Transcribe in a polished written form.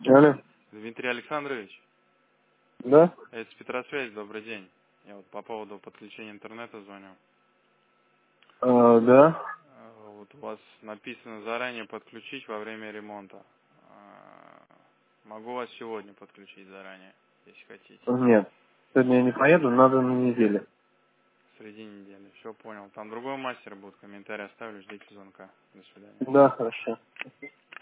Алло. Дмитрий Александрович, Да? это Петросвязь, добрый день. Я вот по поводу подключения интернета звоню. Да. Вот у вас написано заранее подключить во время ремонта. Могу вас сегодня подключить заранее, если хотите. Нет. Сегодня я не поеду, надо на неделе. Среди недели. Все понял. Там другой мастер будет, комментарий оставлю, ждите звонка. До свидания. Да, хорошо.